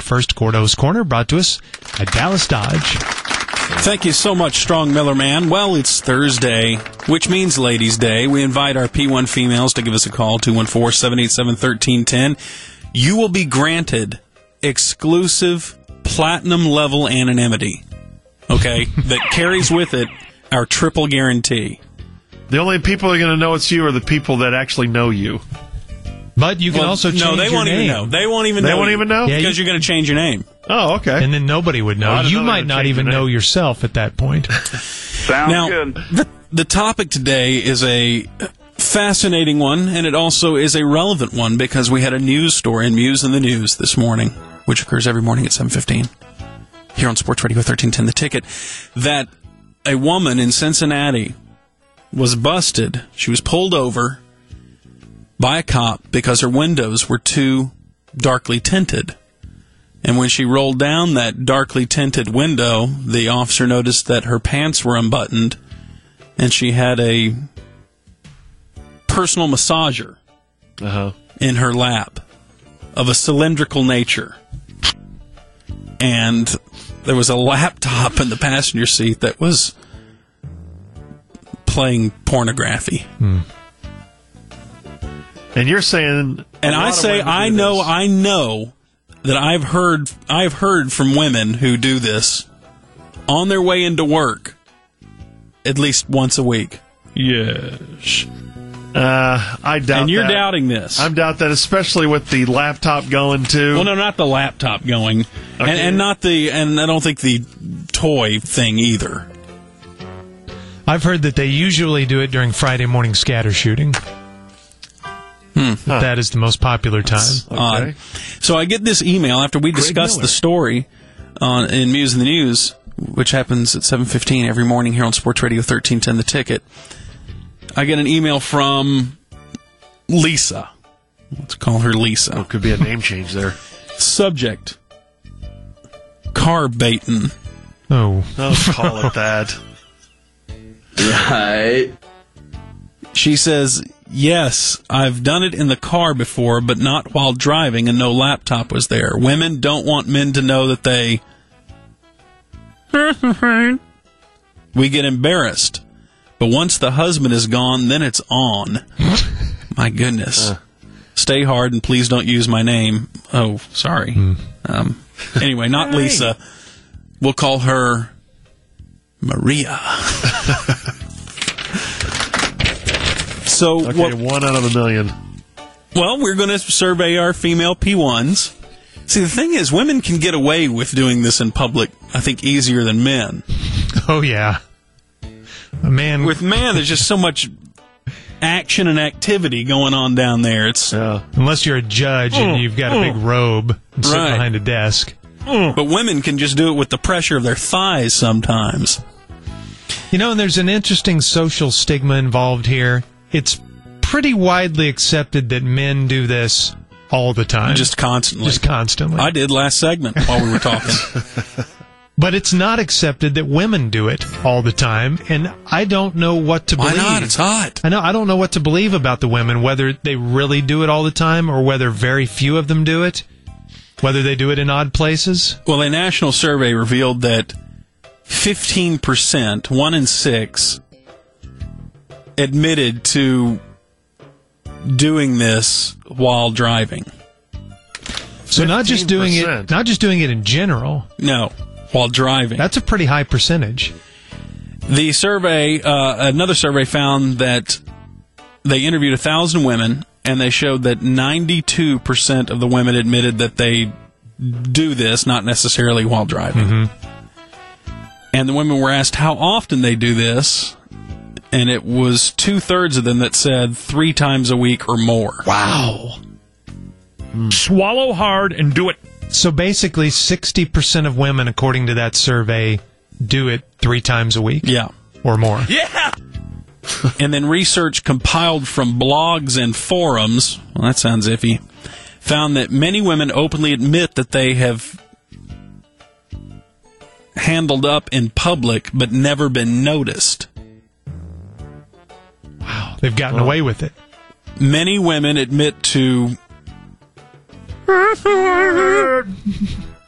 first Gordo's Corner, brought to us by Dallas Dodge. Thank you so much, Strong Miller Man. Well, it's Thursday, which means Ladies' Day. We invite our P1 females to give us a call, 214-787-1310. You will be granted exclusive platinum-level anonymity, okay, that carries with it our triple guarantee. The only people who are going to know it's you are the people that actually know you. But you can also change your name. No, they won't even know. They won't even know. They won't even know? Yeah, because you're going to change your name. Oh, okay. And then nobody would know. You might not even know yourself at that point. Sounds good. The topic today is a fascinating one, and it also is a relevant one because we had a news story in Muse in the News this morning, which occurs every morning at 7:15 here on Sports Radio 1310 The Ticket, that a woman in Cincinnati was busted. She was pulled over by a cop because her windows were too darkly tinted. And when she rolled down that darkly tinted window, the officer noticed that her pants were unbuttoned and she had a personal massager in her lap of a cylindrical nature. And there was a laptop in the passenger seat that was playing pornography. And you're saying... And I say, I know that I've heard from women who do this on their way into work at least once a week. Yes. I doubt And you're that. doubting this. I doubt that, especially with the laptop going too. Well, no, not the laptop going. Okay. And not the, and I don't think the toy thing either. I've heard that they usually do it during Friday morning scatter shooting. That is the most popular time. Okay. So I get this email after we discussed the story in Muse in the News, which happens at 7:15 every morning here on Sports Radio 1310 The Ticket. I get an email from Lisa. Let's call her Lisa. Oh, could be a name change there. Subject: car baiting. Oh, call it that. Right. She says, yes, I've done it in the car before, but not while driving and no laptop was there. Women don't want men to know that they... We get embarrassed. But once the husband is gone, then it's on. My goodness. Stay hard and please don't use my name. Oh, sorry. Anyway, not Lisa. We'll call her Maria. So, Okay, 1 out of a million. Well, we're going to survey our female P1s. See, the thing is, women can get away with doing this in public, I think, easier than men. oh yeah. A man With man, there's just so much action and activity going on down there. It's unless you're a judge and you've got a big robe and sitting Right. behind a desk. But women can just do it with the pressure of their thighs sometimes. You know, and there's an interesting social stigma involved here. It's pretty widely accepted that men do this all the time. Just constantly. Just constantly. I did last segment while we were talking. But it's not accepted that women do it all the time, and I don't know what to Why believe. not? It's hot. I don't know what to believe about the women, whether they really do it all the time or whether very few of them do it, whether they do it in odd places. Well, a national survey revealed that 15%, 1 in 6, admitted to doing this while driving. So not just doing it in general. No, while driving. That's a pretty high percentage. The survey, another survey found that they interviewed 1,000 women, and they showed that 92% of the women admitted that they do this, not necessarily while driving. And the women were asked how often they do this, and it was 2/3 of them that said 3 times a week or more. Wow. Swallow hard and do it. So basically 60% of women, according to that survey, do it 3 times a week? Yeah. Or more. Yeah! And then research compiled from blogs and forums, well, that sounds iffy, found that many women openly admit that they have handled up in public but never been noticed. Wow. They've gotten away with it. Many women admit to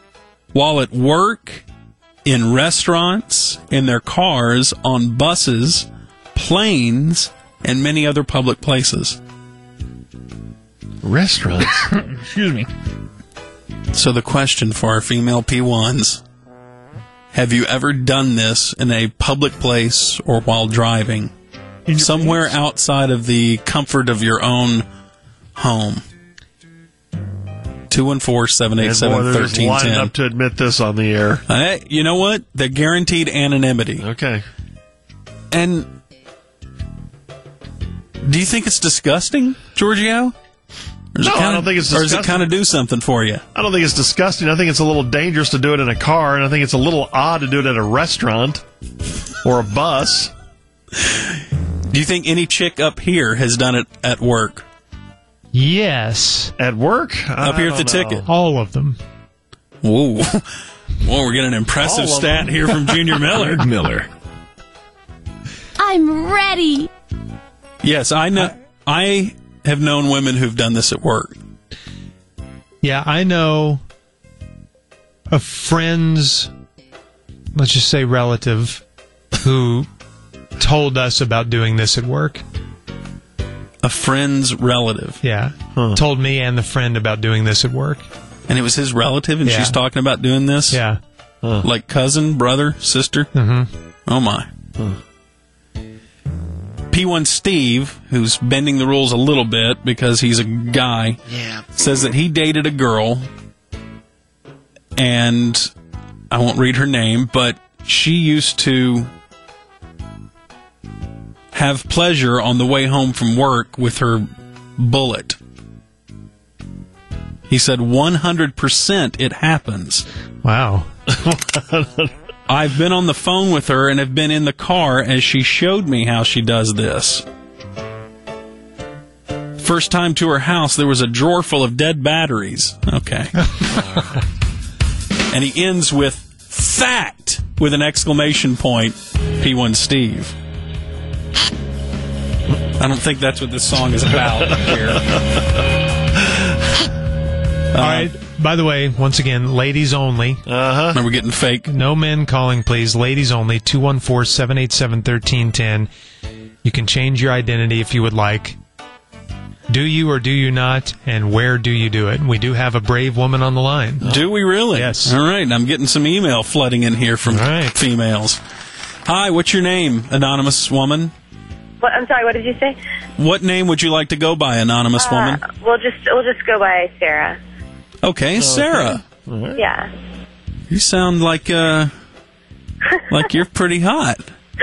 while at work, in restaurants, in their cars, on buses, planes, and many other public places. Restaurants? Excuse me. So the question for our female P1s, have you ever done this in a public place or while driving? Somewhere outside of the comfort of your own home. 214-787-1310. There's lined up to admit this on the air. Hey, you know what? They're guaranteed anonymity. Okay. And do you think it's disgusting, Giorgio? No, I don't think it's disgusting. Or does it kind of do something for you? I don't think it's disgusting. I think it's a little dangerous to do it in a car, and I think it's a little odd to do it at a restaurant or a bus. Do you think any chick up here has done it at work? Yes. At work? Up here at the ticket? All of them. Whoa. Whoa, we're getting an impressive stat here from Junior Miller. I'm ready. Yes, I know. I have known women who've done this at work. Yeah, I know a friend's, let's just say relative, who told us about doing this at work. A friend's relative? Yeah. Told me and the friend about doing this at work. And it was his relative, and Yeah. she's talking about doing this? Yeah. Like cousin, brother, sister? Mm-hmm. Oh, my. P1 Steve, who's bending the rules a little bit because he's a guy, says that he dated a girl, and I won't read her name, but she used to have pleasure on the way home from work with her bullet. He said 100% it happens. Wow. I've been on the phone with her and have been in the car as she showed me how she does this. First time to her house, there was a drawer full of dead batteries. Okay. And he ends with fact with an exclamation point, P1 Steve. I don't think that's what this song is about here. All right. By the way, once again, ladies only. Uh-huh. Are we getting fake? No men calling, please. Ladies only. 214-787-1310. You can change your identity if you would like. Do you or do you not? And where do you do it? We do have a brave woman on the line. Do we really? Yes. All right. I'm getting some email flooding in here from females. Hi, what's your name, anonymous woman? What, I'm sorry, what did you say? What name would you like to go by, anonymous woman? We'll just go by Sarah. Okay, Sarah. Yeah. You sound like you're pretty hot.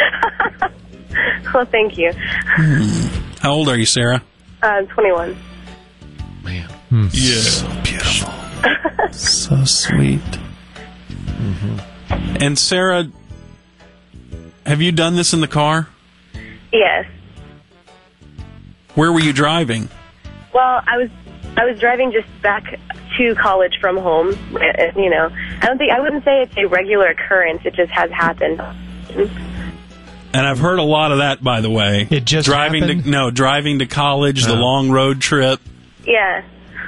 Well, thank you. How old are you, Sarah? 21. Man. Yeah. So beautiful. So sweet. Mm-hmm. And Sarah, have you done this in the car? Yes. Where were you driving? Well, I was driving just back to college from home. You know, I wouldn't say it's a regular occurrence. It just has happened. And I've heard a lot of that, by the way. It just happened? Driving to college, the long road trip. Yeah.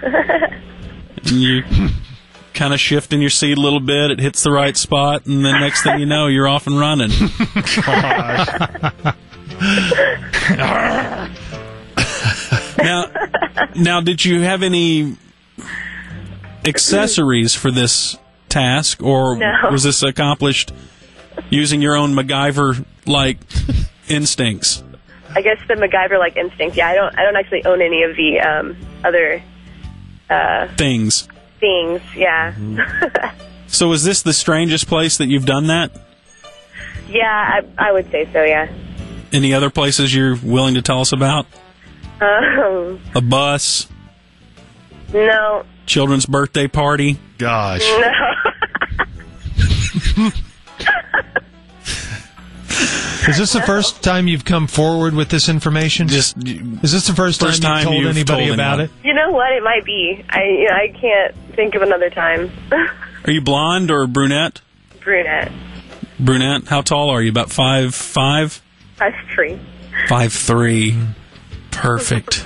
You kind of shift in your seat a little bit. It hits the right spot, and the next thing you know, you're off and running. Now, did you have any accessories for this task, or was this accomplished using your own MacGyver-like instincts? I guess the MacGyver-like instinct. Yeah, I don't actually own any of the other things. Yeah. So, is this the strangest place that you've done that? Yeah, I would say so. Yeah. Any other places you're willing to tell us about? A bus? No. Children's birthday party? Gosh. No. Is this the first time you've come forward with this information? Is this the first time you've told anybody about it? You know what? It might be. I can't think of another time. Are you blonde or brunette? Brunette. Brunette. How tall are you? About 5'5"? 5'3". 5'3". Perfect.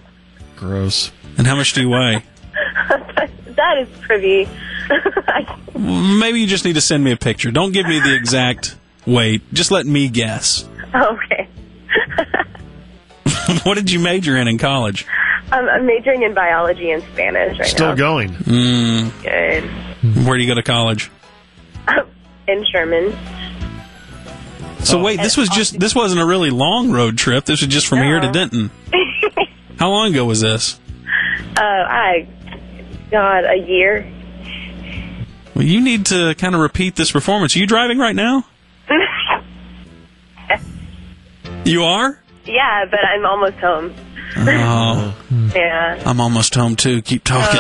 Gross. And how much do you weigh? That is pretty. Maybe you just need to send me a picture. Don't give me the exact weight. Just let me guess. Okay. What did you major in college? I'm majoring in biology and Spanish right Still now. going. Good. Where do you go to college? In Sherman. So wait, this wasn't a really long road trip. This was just from here to Denton. How long ago was this? A year. Well, you need to kind of repeat this performance. Are you driving right now? You are? Yeah, but I'm almost home. Oh. Yeah. I'm almost home, too. Keep talking.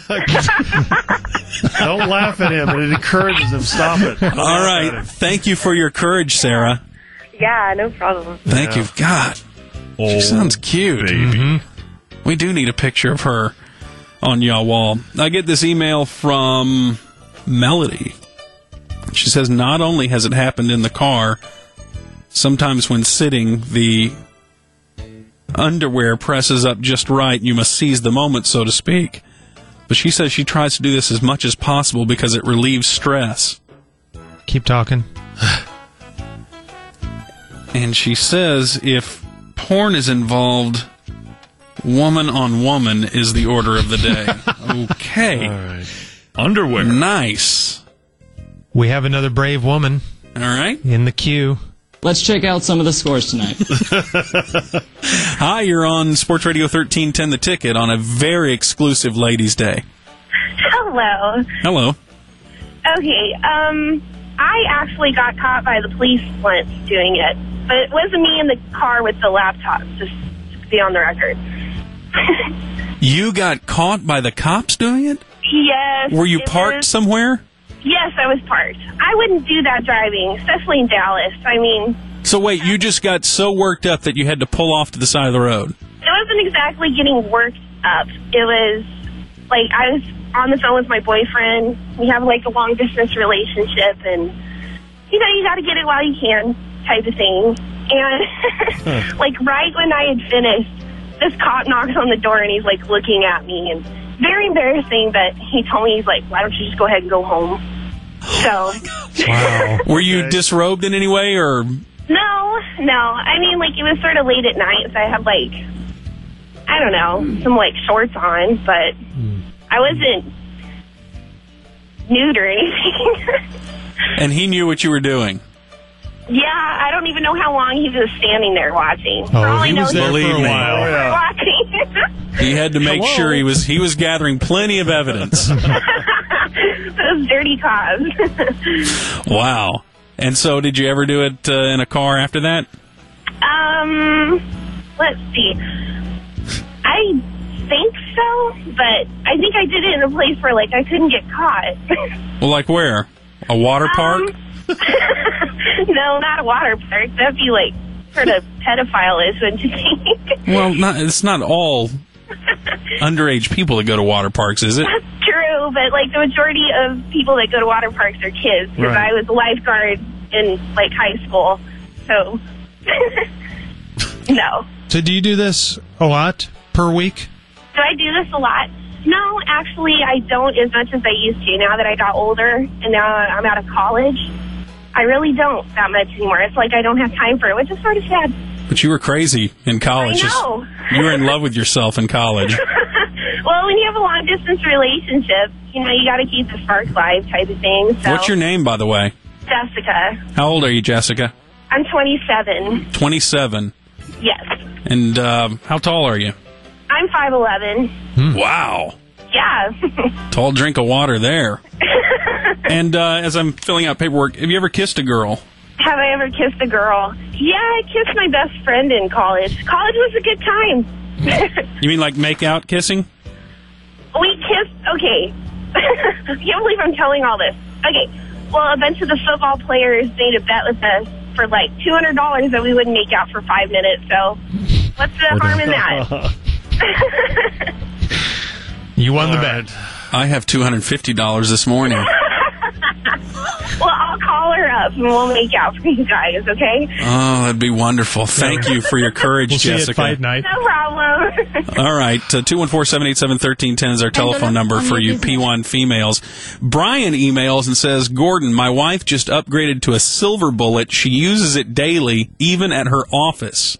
Don't laugh at him. It encourages him. Stop it. All right. Thank you for your courage, Sarah. Yeah, no problem. Thank you. God, she sounds cute. Baby. We do need a picture of her on y'all wall. I get this email from Melody. She says, not only has it happened in the car, sometimes when sitting, the underwear presses up just right. You must seize the moment, so to speak. But she says she tries to do this as much as possible because it relieves stress. Keep talking. And she says if porn is involved, woman on woman is the order of the day. Okay. All right. Underwear. Nice. We have another brave woman All right. in the queue. Let's check out some of the scores tonight. Hi, you're on Sports Radio 1310 The Ticket on a very exclusive Ladies' Day. Hello. Hello. Okay, I actually got caught by the police once doing it, but it wasn't me in the car with the laptop, just to be on the record. You got caught by the cops doing it? Yes. Were you parked somewhere? Yes, I was parked. I wouldn't do that driving, especially in Dallas. I mean... So wait, you just got so worked up that you had to pull off to the side of the road? It wasn't exactly getting worked up. It was, like, I was on the phone with my boyfriend. We have, like, a long-distance relationship, and, you know, you got to get it while you can type of thing. And, like, right when I had finished, this cop knocks on the door, and he's, like, looking at me, and very embarrassing, but he told me, he's like, why don't you just go ahead and go home? So. Wow. Were you disrobed in any way, or? No. I mean, like, it was sort of late at night, so I had, like, I don't know, some, like, shorts on, but I wasn't nude or anything. And he knew what you were doing? Yeah, I don't even know how long he was standing there watching. Oh, he was there for a while. Watching. He had to make sure he was gathering plenty of evidence. Those dirty cops. Wow. And so did you ever do it in a car after that? Let's see. I think so, but I think I did it in a place where, like, I couldn't get caught. Well, like where? A water park? No, not a water park. That'd be, like, sort of pedophile-ish, wouldn't you think? Well, it's not all underage people that go to water parks, is it? That's true, but, like, the majority of people that go to water parks are kids, because Right. I was a lifeguard in, like, high school, so... No. So do you do this a lot per week? Do I do this a lot? No, actually, I don't as much as I used to. Now that I got older and now I'm out of college, I really don't that much anymore. It's like I don't have time for it, which is sort of sad. But you were crazy in college. I know. You were in love with yourself in college. Well, when you have a long-distance relationship, you know, you got to keep the spark live type of thing. So. What's your name, by the way? Jessica. How old are you, Jessica? I'm 27. 27. Yes. And how tall are you? I'm 5'11". Wow. Yeah. Tall drink of water there. And as I'm filling out paperwork, have you ever kissed a girl? Have I ever kissed a girl? Yeah, I kissed my best friend in college. College was a good time. You mean like make out kissing? We kissed, okay. I can't believe I'm telling all this. Okay, well, a bunch of the football players made a bet with us for like $200 that we wouldn't make out for 5 minutes, so what's the harm in that? You won the bet. I have $250 this morning. Well, I'll call her up and we'll make out for you guys, okay? Oh, that'd be wonderful. Thank you for your courage, We'll see you Jessica. at fight night. No problem. All right, 214-787-1310 is our telephone number for you P1 females. Brian emails and says, Gordon, my wife just upgraded to a silver bullet. She uses it daily, even at her office.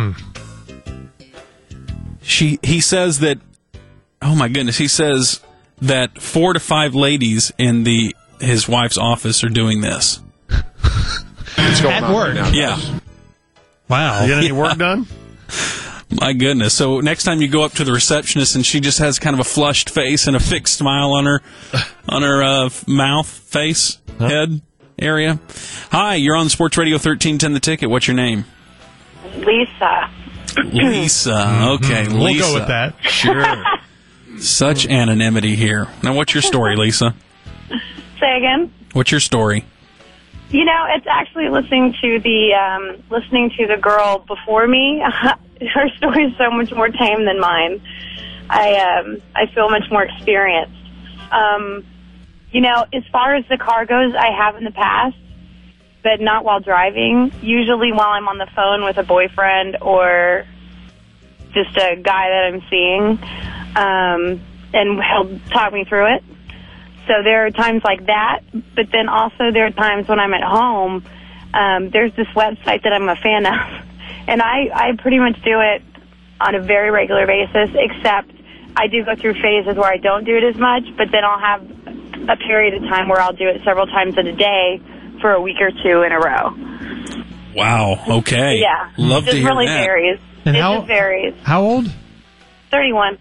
He says that, oh my goodness, he says that 4 to 5 ladies in his wife's office are doing this. At work. Yeah. Wow. You get any work done? My goodness. So next time you go up to the receptionist and she just has kind of a flushed face and a fixed smile on her mouth, face, head area. Hi, you're on Sports Radio 1310 The Ticket. What's your name? Lisa. Lisa. Okay, Lisa. We'll go with that. Sure. Such anonymity here. Now, what's your story, Lisa? Say again? What's your story? You know, it's actually listening to the girl before me. Her story is so much more tame than mine. I feel much more experienced. You know, as far as the car goes, I have in the past, but not while driving. Usually while I'm on the phone with a boyfriend or just a guy that I'm seeing, and he'll talk me through it. So there are times like that, but then also there are times when I'm at home. There's this website that I'm a fan of, and I pretty much do it on a very regular basis, except I do go through phases where I don't do it as much, but then I'll have a period of time where I'll do it several times in a day for a week or two in a row. Wow, okay. Yeah. Love to hear really that. Varies. And it how- just varies. How old? 31.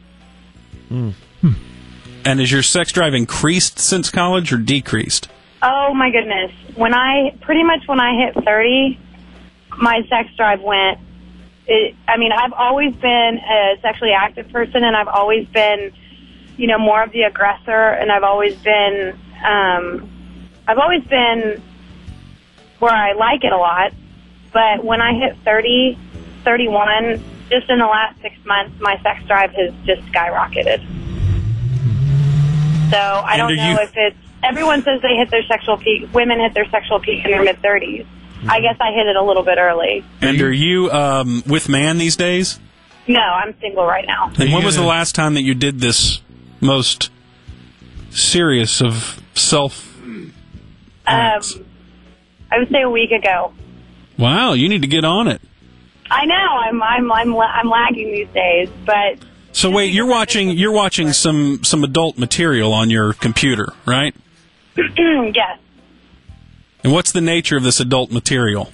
And has your sex drive increased since college or decreased? Oh, my goodness. When I hit 30, my sex drive went... I've always been a sexually active person, and I've always been, more of the aggressor, and I've always been where I like it a lot. But when I hit 30, 31, just in the last 6 months, my sex drive has just skyrocketed. So I don't know if it's... Everyone says they hit their sexual peak. Women hit their sexual peak in their mid-30s. I guess I hit it a little bit early. And are you with man these days? No, I'm single right now. And when was the last time that you did this most serious of self acts? I would say a week ago. Wow, you need to get on it. I know I'm lagging these days, but So wait, you're watching some adult material on your computer, right? yes. And what's the nature of this adult material?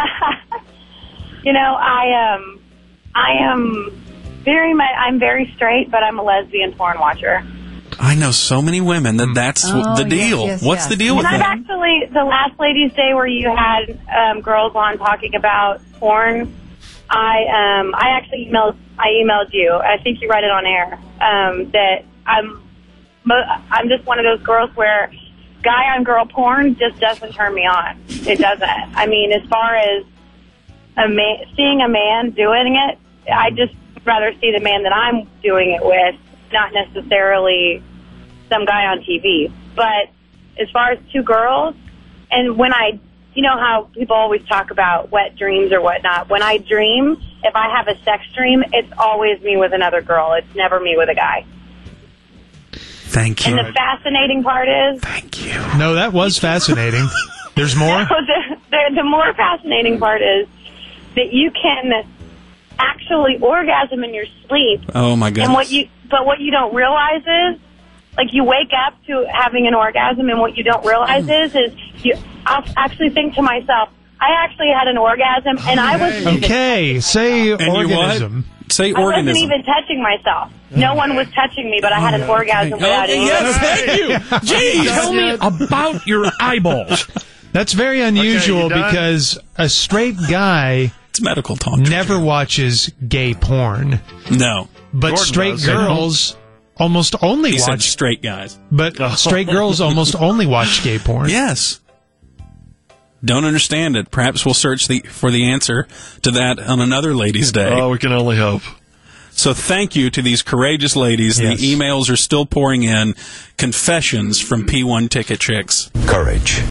I'm very straight, but I'm a lesbian porn watcher. I know so many women that's the deal. What's the deal with And I've that? actually, the last Ladies' Day where you had girls on talking about porn, I actually emailed you. I think you read it on air. That I'm just one of those girls where guy on girl porn just doesn't turn me on. It doesn't. I mean, as far as seeing a man doing it, I just rather see the man that I'm doing it with, not necessarily some guy on TV. But as far as two girls, and when you know how people always talk about wet dreams or whatnot. When I dream, if I have a sex dream, it's always me with another girl. It's never me with a guy. Thank you. And the fascinating part is... Thank you. No, that was fascinating. There's more? The more fascinating part is that you can actually orgasm in your sleep. Oh, my goodness. And what you don't realize is, like, you wake up to having an orgasm, and what you don't realize I'll actually think to myself, I actually had an orgasm, and I wasn't say and organism. Say I organism. wasn't even touching myself. No one was touching me, but I had an orgasm without any... Yes, thank you. Jeez. Tell me about your eyeballs. That's very unusual Okay, you done? because a straight guy It's medical talk. never watches gay porn. No. But Gordon straight does. girls almost only He said watch... straight guys. But straight girls almost only watch gay porn. Yes. Don't understand it. Perhaps we'll search for the answer to that on another Ladies' Day. Oh, we can only hope. So thank you to these courageous ladies. Yes. The emails are still pouring in. Confessions from P1 Ticket Chicks. Courage.